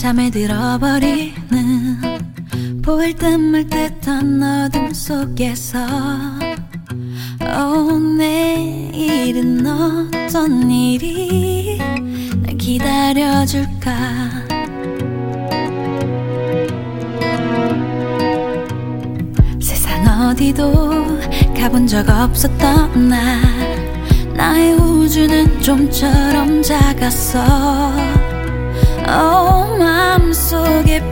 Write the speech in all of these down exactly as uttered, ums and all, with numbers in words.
잠에 들어버리는 보일 듯 말 듯한 어둠 속에서 oh, 내일은 어떤 일이 날 기다려줄까. 세상 어디도 가본 적 없었던 나, 나의 우주는 좀처럼 작았어. oh, 마음속에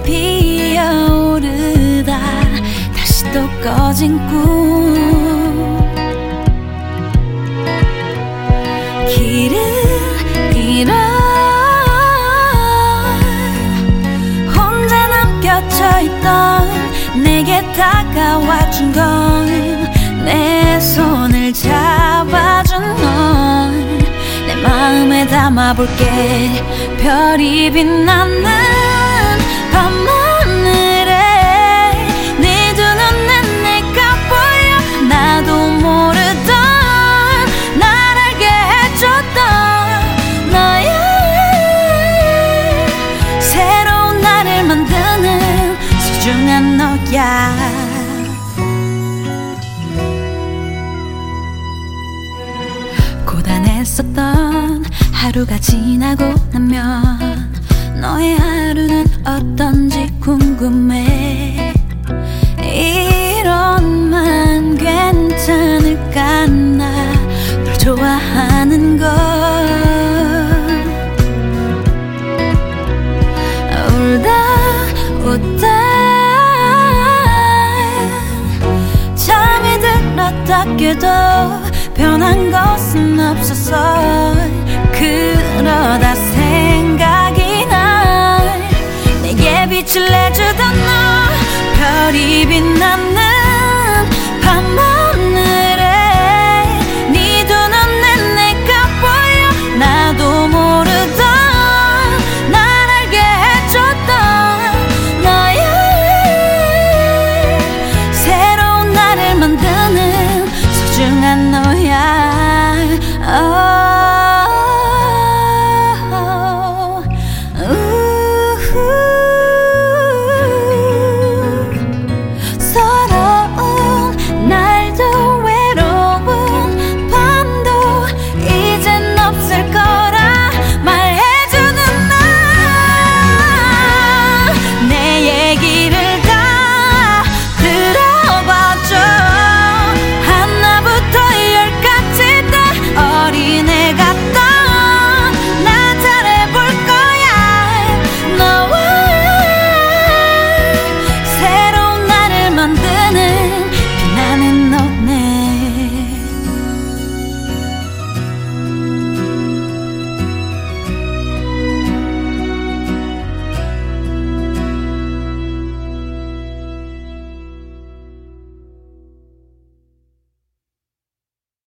피어오르다 다시 또 꺼진 꿈. 길을 잃어 혼자 남겨져 있던 내게 다가와준 건 내 손을 잡아준 넌. 내 마음에 담아볼게. 별이 빛나는 밤하늘에 네 두 눈에 내가 보여. 나도 모르던 날 알게 해줬던 너의 새로운 나를 만드는 소중한 너야. 고단했었던 하루가 지나고 나면 너의 하루는 어떤지 궁금해. 이런만 괜찮을까. 나 널 좋아하는 걸. 울다 웃다 잠이 들었다 깨도 변한 것은 없었어. 그러다 생각이 나 내게 빛을 내주던 너. 별이 빛난